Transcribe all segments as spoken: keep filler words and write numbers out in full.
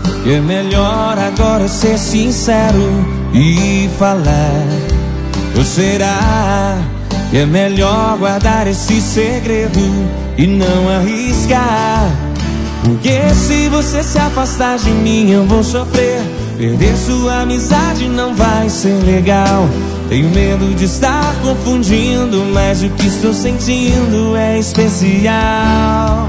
que é melhor agora ser sincero e falar? Ou será que é melhor guardar esse segredo e não arriscar? Porque se você se afastar de mim eu vou sofrer. Perder sua amizade não vai ser legal. Tenho medo de estar confundindo, mas o que estou sentindo é especial.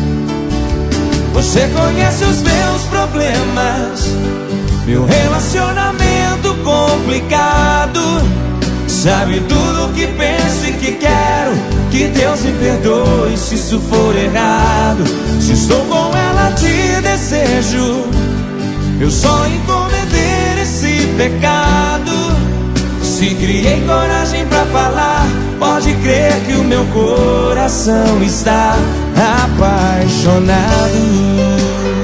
Você conhece os meus problemas, meu relacionamento complicado. Sabe tudo o que penso e que quero. Que Deus me perdoe se isso for errado. Se estou com ela te desejo, eu só em cometer esse pecado. Se criei coragem pra falar, pode crer que o meu coração está apaixonado.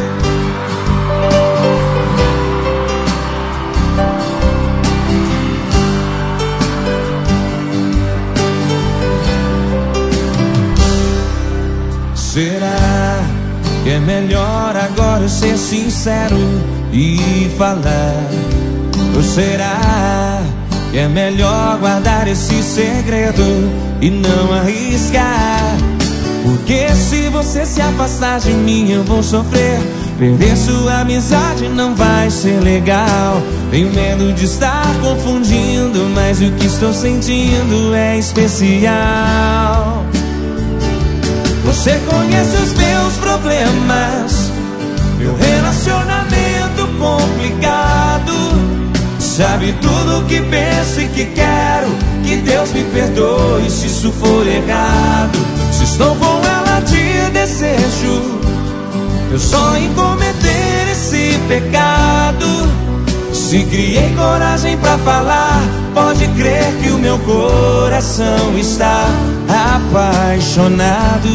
Será que é melhor agora eu ser sincero e falar? Ou será que é melhor guardar esse segredo e não arriscar? Porque se você se afastar de mim eu vou sofrer. Perder sua amizade não vai ser legal. Tenho medo de estar confundindo, mas o que estou sentindo é especial. Você conhece os meus problemas, meu relacionamento complicado. Sabe tudo o que penso e que quero. Que Deus me perdoe se isso for errado. Se estou com ela te desejo, eu só em cometer esse pecado. Se criei coragem pra falar, pode crer que o meu coração está apaixonado.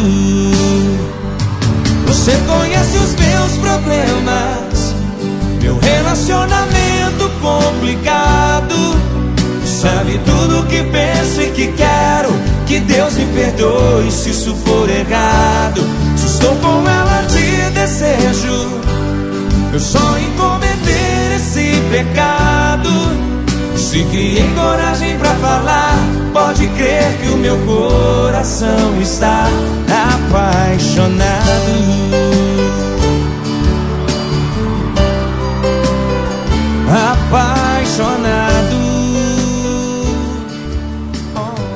Você conhece os meus problemas, meu relacionamento complicado. Sabe tudo o que penso e que quero. Que Deus me perdoe se isso for errado. Se estou com ela te desejo, eu só em cometer esse pecado. Se criei coragem pra falar, pode crer que o meu coração está apaixonado. Apaixonado. Oh.